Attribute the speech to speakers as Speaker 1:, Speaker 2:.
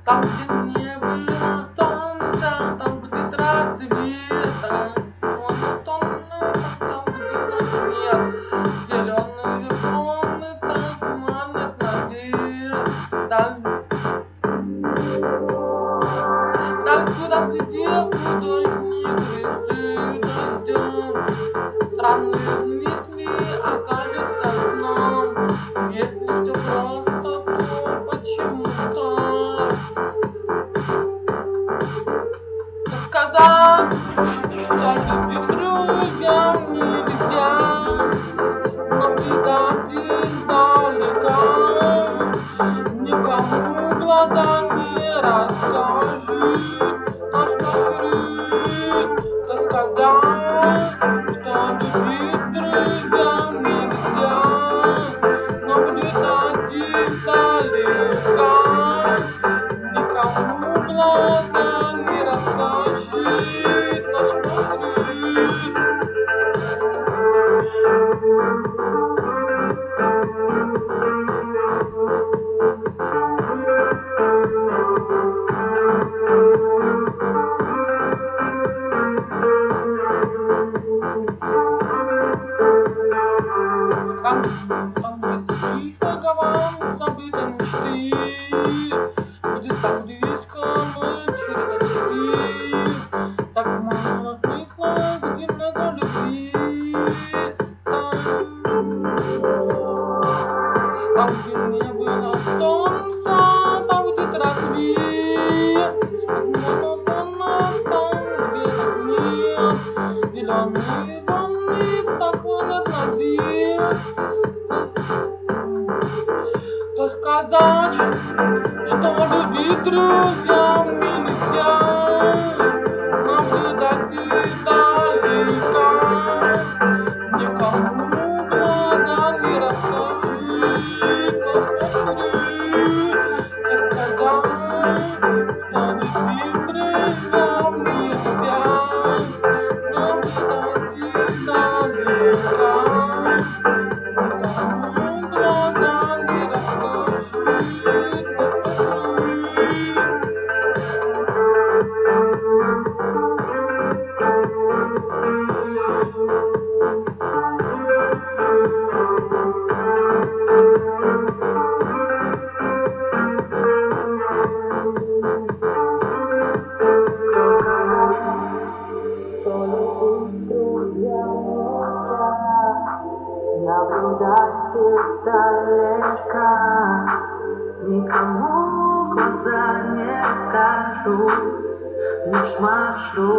Speaker 1: Там, где не было солнца, там будет рассвета. Монотонно, там, где нас нет. Зеленые волны, там манят надежда. Так куда сидел, куда не греши дождем. Странные мысли окажется сном. Если все просто, то почему-то сказать, что любить друзьям нельзя. Наблюдать издалека, никому глаза не расскажи. Сказать, что любить друзьям нельзя. Наблюдать издалека, никому глаза не расскажи. Там, где тихо говорят забытые мечты, будет так близко ночь чередочки. Так мало смысла, где много любви. Там, где не было солнца, там будет рассвет. Монотонно, там, где нас нет. Зеленые волны так манят на свет. То сказать, что любить друзьям нельзя. Наблюдать издалека, никому глаза не расскажи. То сказать, что любить друзьям нельзя. Наблюдать издалека, никому глаза не расскажи.
Speaker 2: Наблюдать издалека, никому глаза не скажу, лишь маршрут.